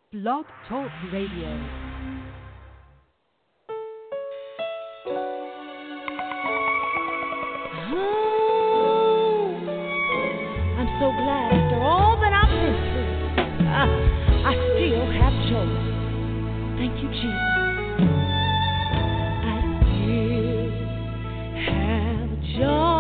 Blog Talk Radio. I'm so glad after all that I've been through, I still have joy. Thank you, Jesus. I still have joy.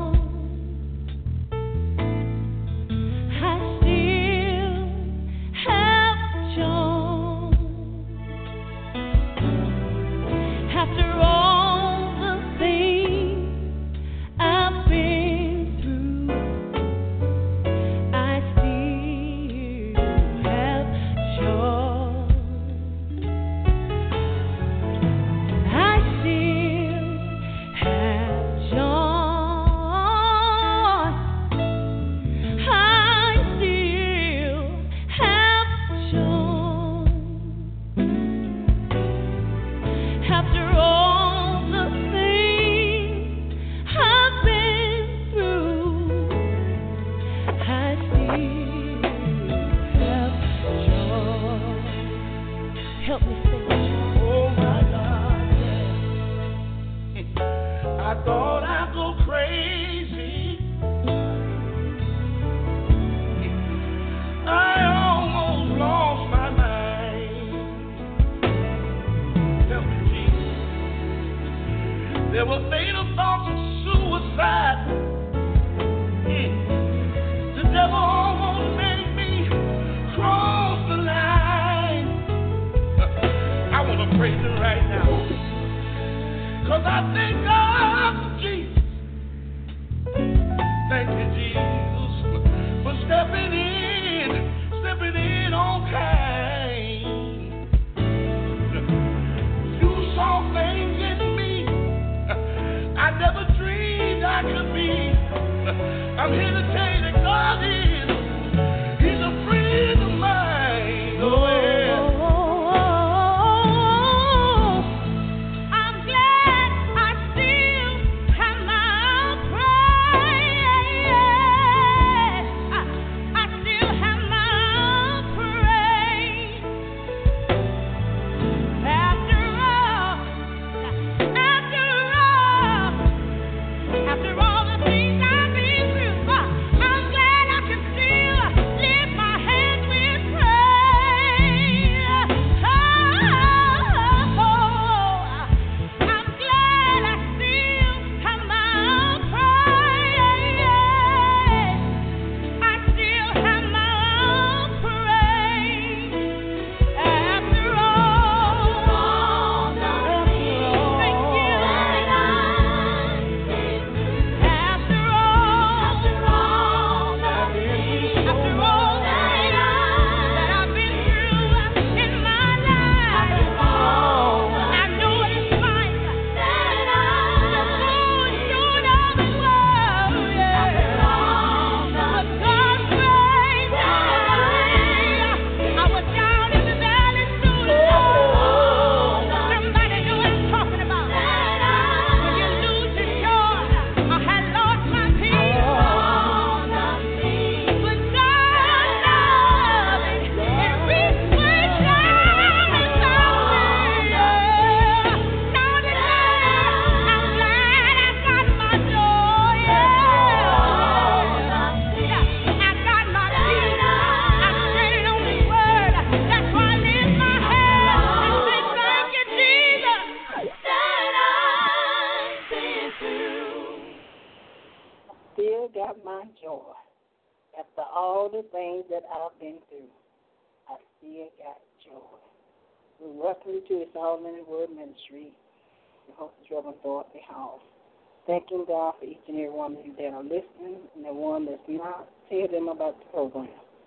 Thanking God for each and every one of you that are listening and the one that's not. Tell them about the program.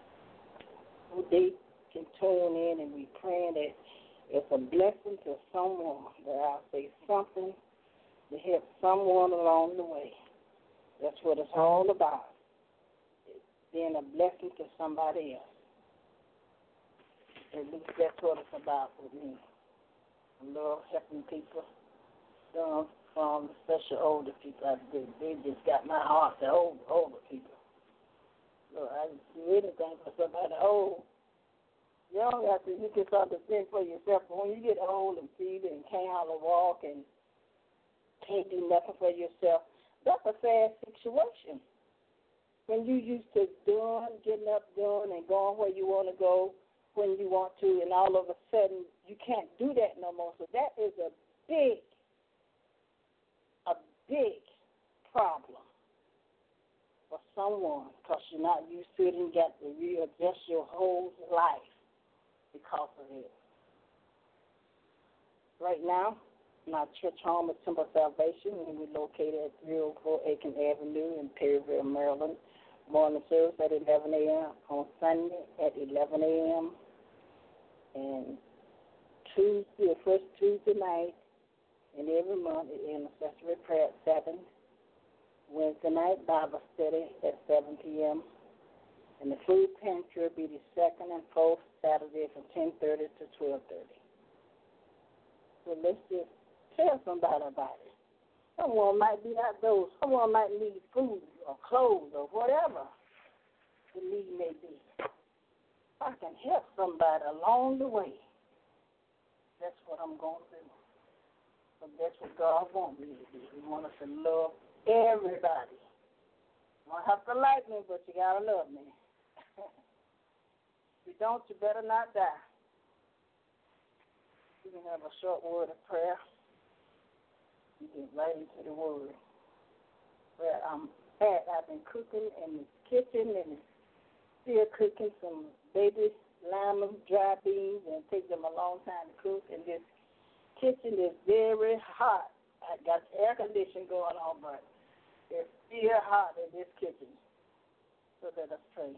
So they can tune in and be praying that it's a blessing to someone, that I'll say something to help someone along the way. That's what it's all about. It's being a blessing to somebody else. At least that's what it's about with me. I love helping people. Especially older people. They just got my heart, the older people. So I do anything for somebody old. You don't have to, you can start to think for yourself. But when you get old and feeble and can't hardly walk and can't do nothing for yourself, that's a sad situation. When you used to getting up, doing, and going where you want to go when you want to, and all of a sudden you can't do that no more. So that is a big problem for someone because you're not used to it and got to readjust your whole life because of it. Right now, my church home is Temple Salvation, and we're located at 304 Aiken Avenue in Perryville, Maryland. Morning service at 11 a.m. on Sunday at 11 a.m. And Tuesday, the first Tuesday night, and every month is intercessory prayer at 7. Wednesday night Bible study at 7 p.m. And the food pantry will be the second and fourth Saturday from 10:30 to 12:30. So let's just tell somebody about it. Someone might be outdoors. Someone might need food or clothes or whatever the need may be. I can help somebody along the way. That's what I'm going to do. But that's what God wants me to do. He wants us to love everybody. You don't have to like me, but you got to love me. If you don't, you better not die. We can have a short word of prayer. You get right into the word. Where I'm at, I've been cooking in the kitchen and still cooking some baby lima dry beans, and it takes them a long time to cook. And this kitchen is very hot. I got air conditioning going on, but it's still hot in this kitchen. So let us pray.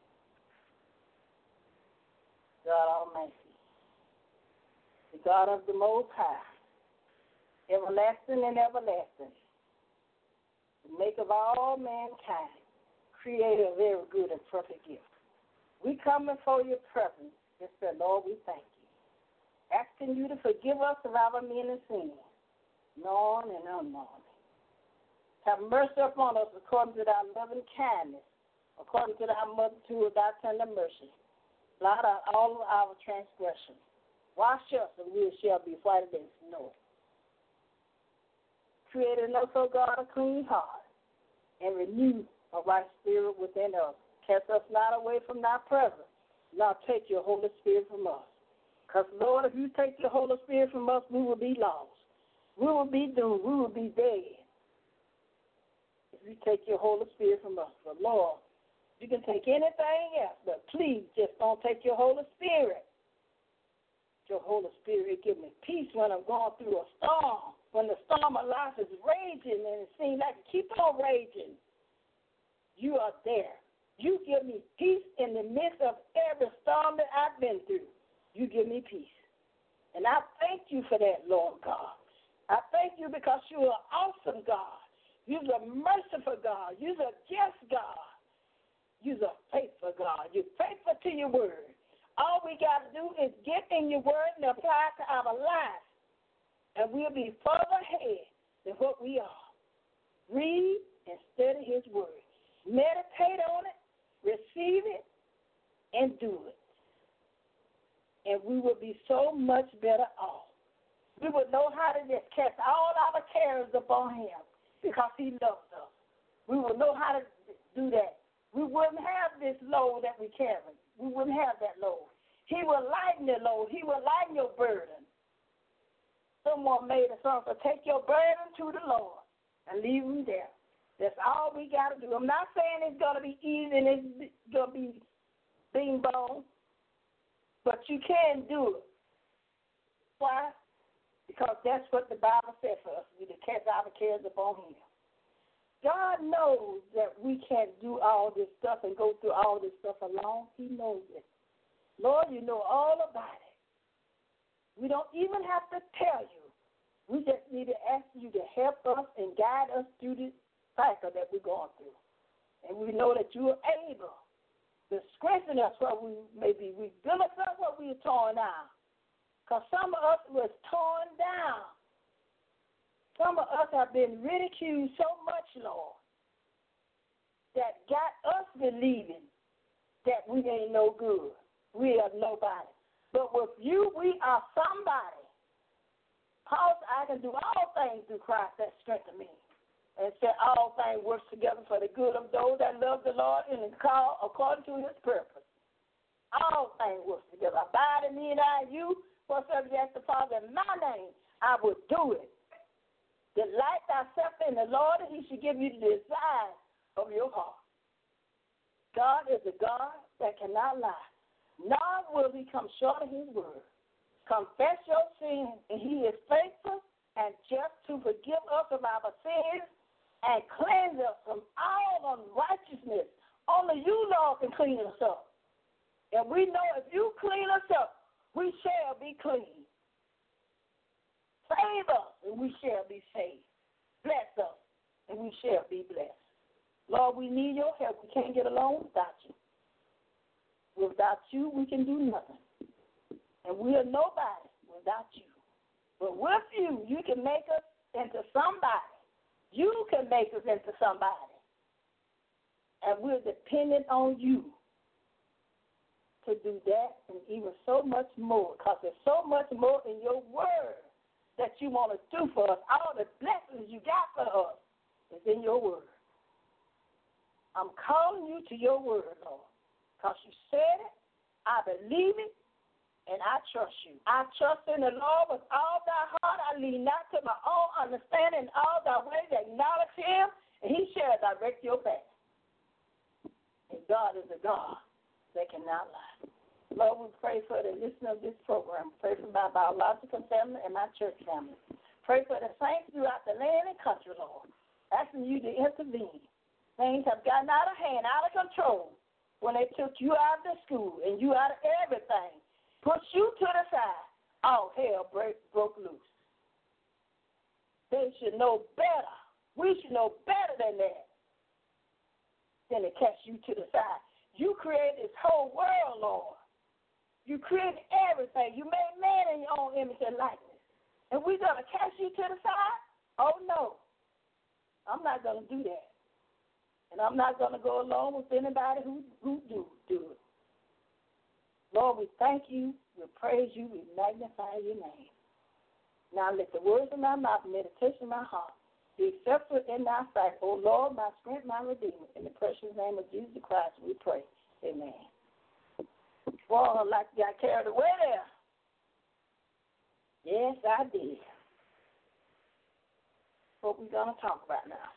God Almighty, the God of the Most High, everlasting and everlasting, the maker of all mankind, creator of every good and perfect gift. We come before your presence and say, Lord, we thank you. Asking you to forgive us of our many sins, known and unknown. Have mercy upon us according to thy loving kindness, according to thy multitude of thy tender mercy. Blot out all of our transgressions. Wash us, and we shall be whiter than snow. Create in us, O God, a clean heart, and renew a right spirit within us. Cast us not away from thy presence, nor take your Holy Spirit from us. Because, Lord, if you take your Holy Spirit from us, we will be lost. We will be doomed. We will be dead. If you take your Holy Spirit from us. But, Lord, you can take anything else, but please just don't take your Holy Spirit. Your Holy Spirit give me peace when I'm going through a storm. When the storm of life is raging and it seems like it keeps on raging, you are there. You give me peace in the midst of every storm that I've been through. You give me peace. And I thank you for that, Lord God. I thank you because you're an awesome God. You're a merciful God. You're a just God. You're a faithful God. You're faithful to your word. All we got to do is get in your word and apply it to our lives, and we'll be further ahead than what we are. Read and study his word. Meditate on it, receive it, and do it. And we will be so much better off. We will know how to just cast all our cares upon him because he loves us. We will know how to do that. We wouldn't have this load that we carry. We wouldn't have that load. He will lighten the load. He will lighten your burden. Someone made a song, so take your burden to the Lord and leave him there. That's all we got to do. I'm not saying it's going to be easy and it's going to be bing bong, but you can do it. Why? Because that's what the Bible said for us. We to cast our cares upon him. God knows that we can't do all this stuff and go through all this stuff alone. He knows it. Lord, you know all about it. We don't even have to tell you. We just need to ask you to help us and guide us through this cycle that we're going through. And we know that you are able to strengthen us where we may be. We build us up where we are torn down. Because some of us was torn down. Some of us have been ridiculed so much, Lord, that got us believing that we ain't no good. We are nobody. But with you, we are somebody. Paul said, I can do all things through Christ that strengthen me. And said all things work together for the good of those that love the Lord and are called according to his purpose. All things work together. Abide in me and I in you. Whatsoever you ask the Father in my name, I will do it. Delight thyself in the Lord, and he should give you the desire of your heart. God is a God that cannot lie. Nor will he come short of his word. Confess your sins, and he is faithful and just to forgive us of our sins and cleanse us from all unrighteousness. Only you, Lord, can clean us up. And we know if you clean us up, we shall be clean. Save us, and we shall be saved. Bless us, and we shall be blessed. Lord, we need your help. We can't get along without you. Without you, we can do nothing. And we are nobody without you. But with you, you can make us into somebody. You can make us into somebody. And we're dependent on you to do that and even so much more, because there's so much more in your word that you want to do for us. All the blessings you got for us is in your word. I'm calling you to your word, Lord, because you said it, I believe it, and I trust you. I trust in the Lord with all thy heart. I lean not to my own understanding. In all thy ways acknowledge him, and he shall direct your path. And God is a God that cannot lie. Lord, we pray for the listener of this program. Pray for my biological family and my church family. Pray for the saints throughout the land and country, Lord. Asking you to intervene. Things have gotten out of hand, out of control when they took you out of the school and you out of everything. Put you to the side. All hell broke loose. They should know better. We should know better than that than to cast you to the side. You created this whole world, Lord. You created everything. You made man in your own image and likeness. And we're going to cast you to the side? Oh, no. I'm not going to do that. And I'm not going to go along with anybody who do it. Lord, we thank you, we praise you, we magnify your name. Now let the words of my mouth and meditation of my heart be acceptable in thy sight. O Lord, my strength, my redeemer. In the precious name of Jesus Christ, we pray. Amen. Well, like I got carried away there. Yes, I did. What we're going to talk about now.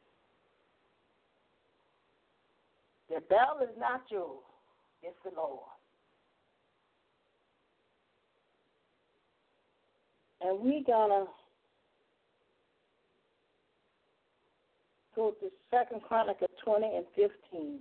The battle is not yours, it's the Lord. And we're going to go to 2 Chronicles 20 and 15.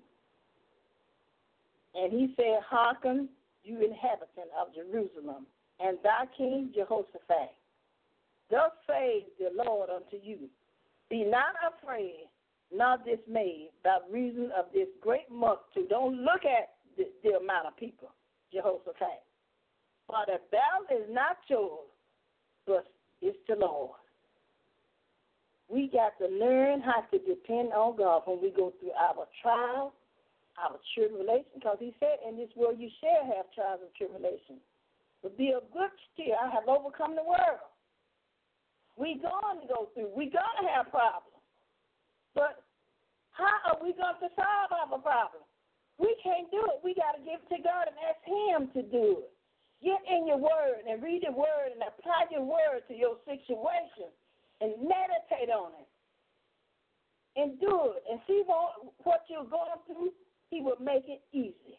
And he said, hearken, you inhabitant of Jerusalem, and thy king Jehoshaphat. Thus says the Lord unto you, be not afraid, nor dismayed by reason of this great multitude. Don't look at the amount of people, Jehoshaphat. For the battle is not yours, but it's the Lord. We got to learn how to depend on God when we go through our trials, our tribulation, because he said in this world you shall have trials and tribulation. But be of good cheer, I have overcome the world. We're going to go through. We're going to have problems. But how are we going to solve our problems? We can't do it. We got to give it to God and ask him to do it. Get in your word and read your word and apply your word to your situation and meditate on it and do it and see what you're going through. He will make it easy.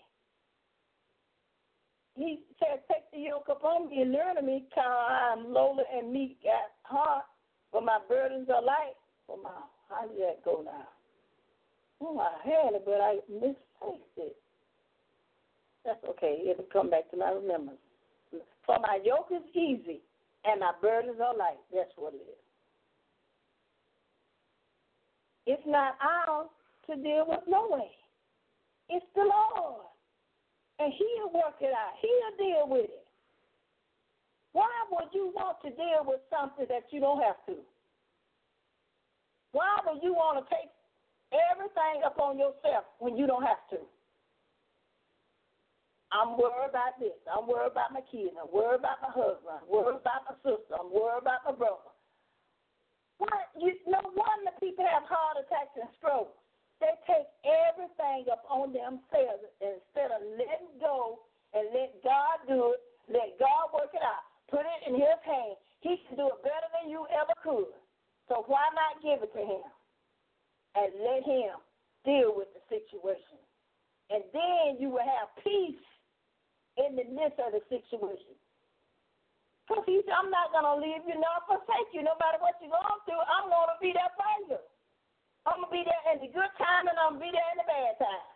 He said, take the yoke upon me and learn of me, because I am lowly and meek at heart, for my burdens are light. How did that go now? Oh, I had it, but I misplaced it. That's okay. It'll come back to my remembrance. For my yoke is easy, and my burdens are light. That's what it is. It's not ours to deal with no way. It's the Lord. And he'll work it out. He'll deal with it. Why would you want to deal with something that you don't have to? Why would you want to take everything upon yourself when you don't have to? I'm worried about this. I'm worried about my kids. I'm worried about my husband. I'm worried about my sister. I'm worried about my brother. What? No wonder people have heart attacks and strokes. They take everything up on themselves instead of letting go and let God do it, let God work it out. Put it in his hand. He can do it better than you ever could. So why not give it to him and let him deal with the situation? And then you will have peace in the midst of the situation. Because he said, I'm not going to leave you nor forsake you. No matter what you're going through, I'm going to be there for you. I'm going to be there in the good time and I'm going to be there in the bad time.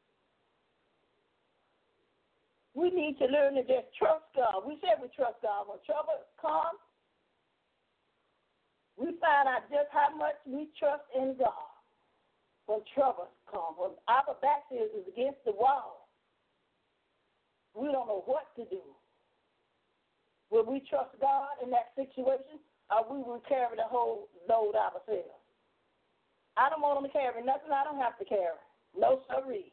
We need to learn to just trust God. We said we trust God. When trouble comes, we find out just how much we trust in God. When trouble comes, when our back is against the wall, we don't know what to do. Will we trust God in that situation, or we will carry the whole load ourselves? I don't want them to carry nothing I don't have to carry. No siree.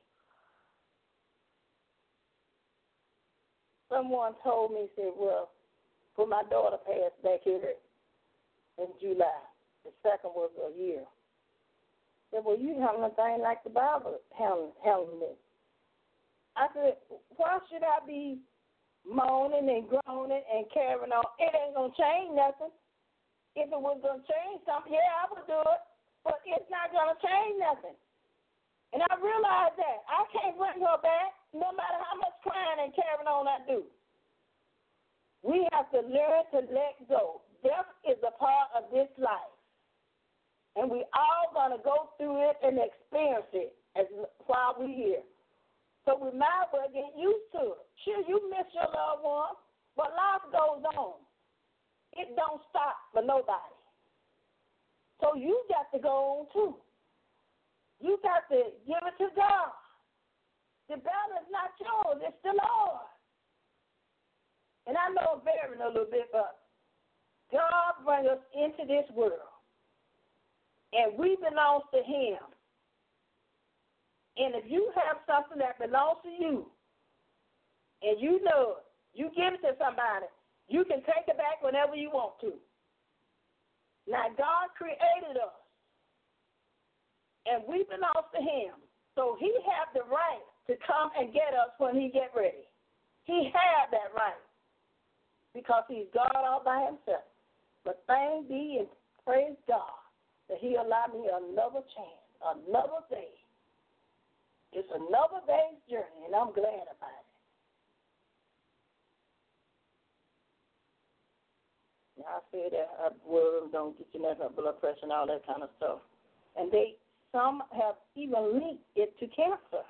Someone told me, said, well, when my daughter passed back here in July, the second was a year. I said, well, you handling a thing like the Bible handling it. I said, why should I be moaning and groaning and carrying on? It ain't going to change nothing. If it was going to change something, yeah, I would do it. But it's not going to change nothing. And I realized that. I can't bring her back no matter how much crying and carrying on I do. We have to learn to let go. Death is a part of this life. And we all going to go through it and experience it while we're here. So we might as well get used to it. Sure, you miss your loved one, but life goes on. It don't stop for nobody. So you got to go on too. You got to give it to God. The battle is not yours, it's the Lord. And I know I'm varying a little bit, but God brought us into this world, and we belong to him. And if you have something that belongs to you, and you know it, you give it to somebody, you can take it back whenever you want to. Now, God created us, and we belong to him. So he has the right to come and get us when he get ready. He has that right because he's God all by himself. But thanks be and praise God that he allowed me another chance, another day. It's another day's journey, and I'm glad about it. I say that words don't get you nothing, blood pressure and all that kind of stuff. And some have even linked it to cancer.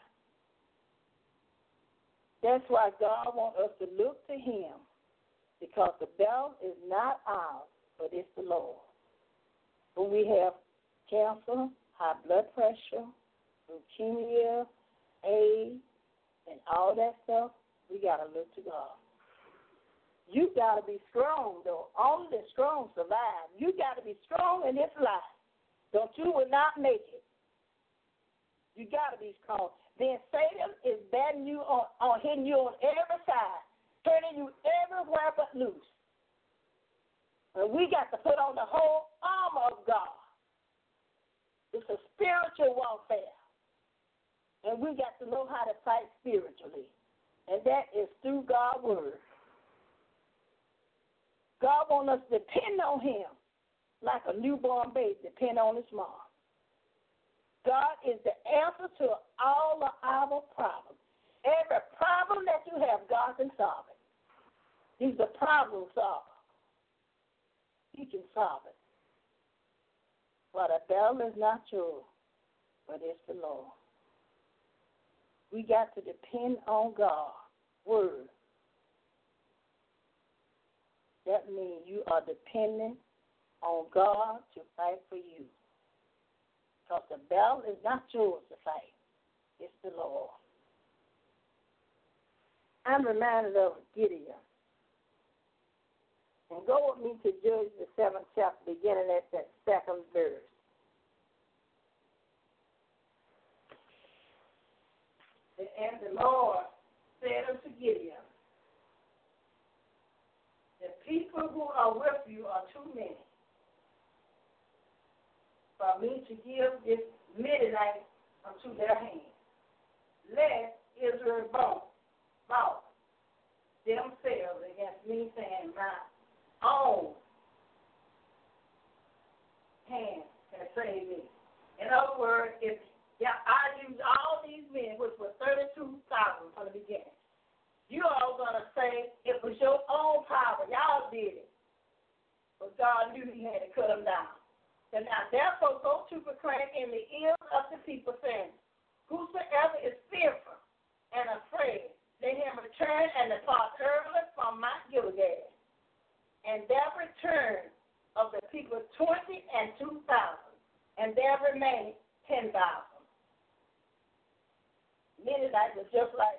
That's why God wants us to look to him, because the battle is not ours, but it's the Lord. When we have cancer, high blood pressure, leukemia, AIDS, and all that stuff, we got to look to God. You got to be strong, though. Only the strong survive. You got to be strong in this life. Don't you will not make it. You got to be strong. Then Satan is batting you on hitting you on every side, turning you everywhere but loose. And we got to put on the whole armor of God. It's a spiritual warfare. And we got to know how to fight spiritually. And that is through God's word. God wants us to depend on him like a newborn baby depend on his mom. God is the answer to all of our problems. Every problem that you have, God can solve it. He's the problem solver. He can solve it. But the battle is not yours, but it's the Lord. We got to depend on God's word. That means you are dependent on God to fight for you. Because the battle is not yours to fight. It's the Lord. I'm reminded of Gideon. And go with me to Judges, the 7th chapter, beginning at that 2nd verse. And the Lord said unto Gideon, the people who are with you are too many for me to give this Midianite unto their hand. Lest Israel both themselves against me, saying, my own hand can save me. In other words, if I use all these men, which were 32,000 from the beginning, you all going to say it was your own power. Y'all did it. But God knew he had to cut them down. And now, therefore, go to proclaim in the ears of the people, saying, whosoever is fearful and afraid, let him return and depart early from Mount Gilead. And there returned of the people 20,000 and 2,000, and there remained 10,000. Midianites were just like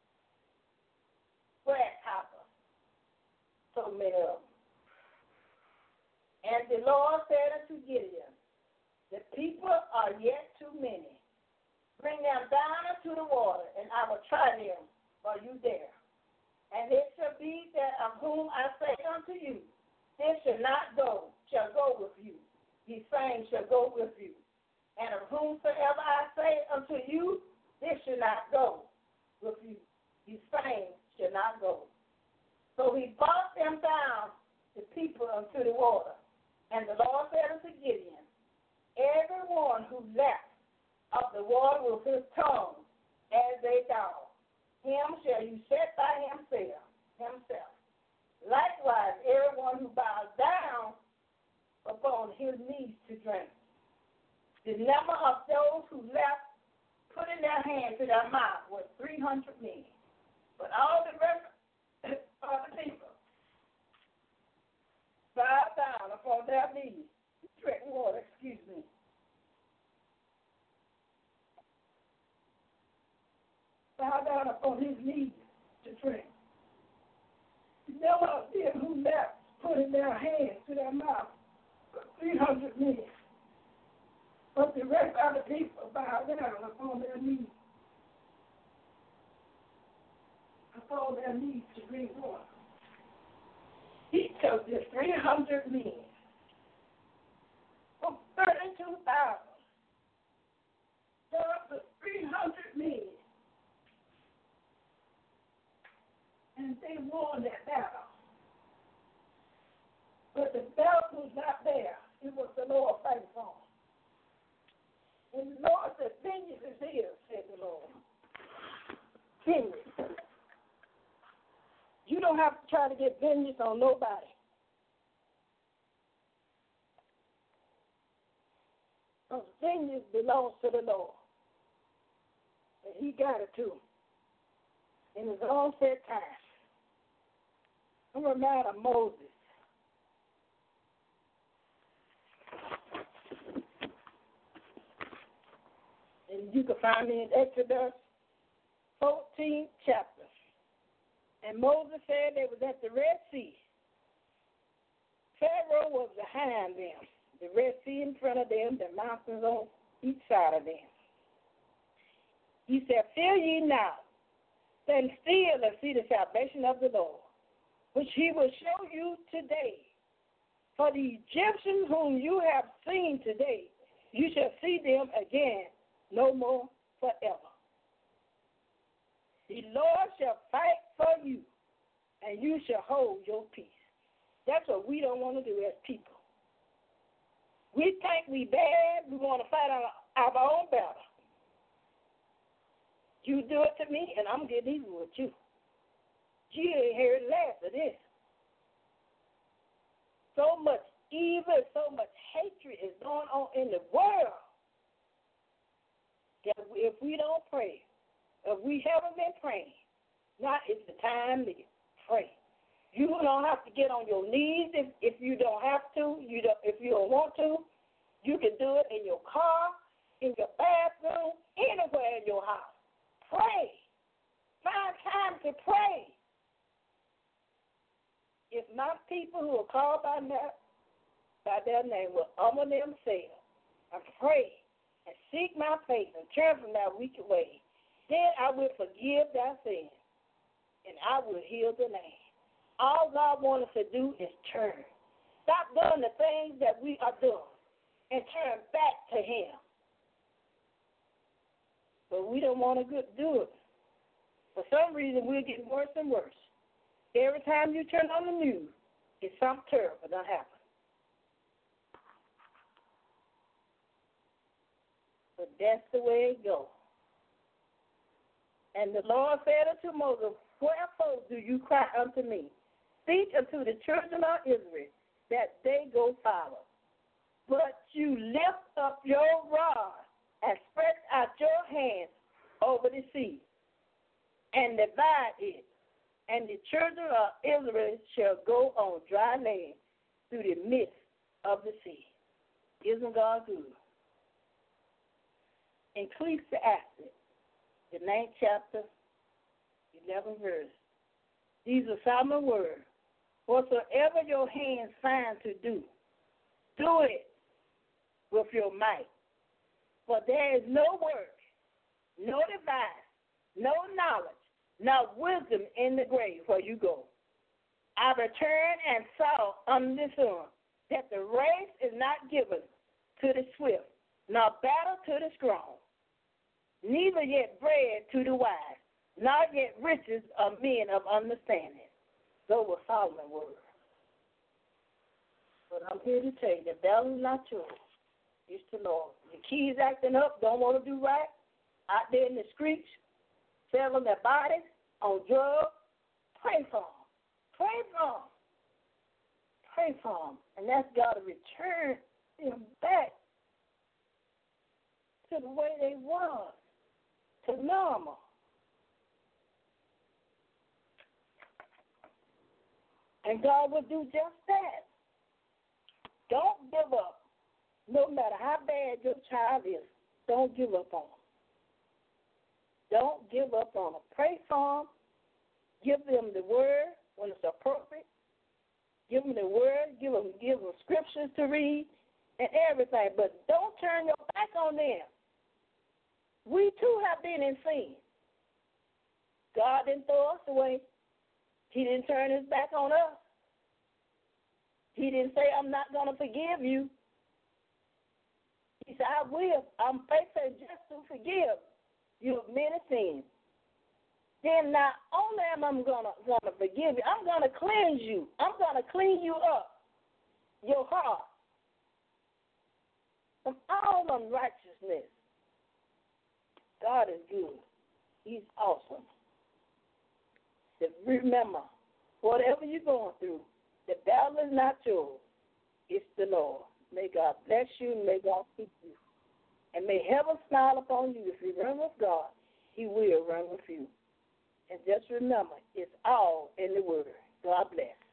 grasshoppers, so many of them. And the Lord said unto Gideon, the people are yet too many. Bring them down unto the water, and I will try them while you there. And it shall be that of whom I say unto you, this shall go with you. These same shall go with you. And of whomsoever I say unto you, this shall not go with you. These same shall not go. So he brought them down, the people, unto the water. And the Lord said unto Gideon, every one who left of the water with his tongue as a dog, him shall you set by himself. Likewise, everyone who bows down upon his knees to drink. The number of those who left, putting their hand to their mouth, was 300 men. But all the rest of the people bowed down upon their knees to drink water. Bow down upon his knees to drink. The number of them who left, putting their hands to their mouth, 300 men. But the rest of the people bowed down upon their knees to drink water. He took the 300 men from 32,000 down to 300 men. And they won that battle. But the battle was not there. It was the Lord fighting for them. And the Lord said, vengeance is his, said the Lord. Vengeance. You don't have to try to get vengeance on nobody. Because vengeance belongs to the Lord. And he got it too. In his own set time. I'm reminded of Moses. And you can find me in Exodus 14th chapter. And Moses said they was at the Red Sea. Pharaoh was behind them. The Red Sea in front of them, the mountains on each side of them. He said, fear ye not, stand still and see the salvation of the Lord, which he will show you today. For the Egyptians whom you have seen today, you shall see them again no more forever. The Lord shall fight for you, and you shall hold your peace. That's what we don't want to do as people. We think we bad. We want to fight our own battle. You do it to me, and I'm getting even with you. You ain't heard the last of this. So much evil, so much hatred is going on in the world that if we don't pray, if we haven't been praying, now is the time to pray. You don't have to get on your knees if you don't have to. If you don't want to, you can do it in your car, in your bathroom, anywhere in your house. Pray. Find time to pray. If my people who are called by their name will humble themselves and pray and seek my face and turn from their wicked ways, then I will forgive their sins and I will heal the land. All God wants us to do is turn. Stop doing the things that we are doing and turn back to Him. But we don't want to do it. For some reason, we're getting worse and worse. Every time you turn on the news, it's something terrible that happens. But that's the way it goes. And the Lord said unto Moses, wherefore do you cry unto me? Speak unto the children of Israel, that they go follow. But you lift up your rod and spread out your hands over the sea, and divide it, and the children of Israel shall go on dry land through the midst of the sea. Isn't God good? Ecclesiastes, the 9th chapter, 11th verse. These are Solomon's words. Whatsoever your hands find to do, do it with your might. For there is no work, no device, no knowledge, no wisdom in the grave where you go. I returned and saw under the sun that the race is not given to the swift, nor battle to the strong, neither yet bread to the wise, nor yet riches of men of understanding. Those were Solomon's words. But I'm here to tell you, the battle is not yours. It's the Lord. The kids acting up, don't want to do right, out there in the streets, selling their bodies on drugs. Pray for them. Pray for them. Pray for them. And that's got to return them back to the way they was, to normal. And God will do just that. Don't give up. No matter how bad your child is, don't give up on them. Don't give up on them. Pray for them. Give them the word when it's appropriate. Give them the word. Give them scriptures to read and everything. But don't turn your back on them. We too have been in sin. God didn't throw us away. He didn't turn his back on us. He didn't say, I'm not going to forgive you. He said, I will. I'm faithful just to forgive you of many sins. Then not only am I going to forgive you, I'm going to cleanse you. I'm going to clean you up, your heart, from all unrighteousness. God is good. He's awesome. So remember, whatever you're going through, the battle is not yours. It's the Lord. May God bless you and may God keep you. And may heaven smile upon you. If you run with God, he will run with you. And just remember, it's all in the Word. God bless.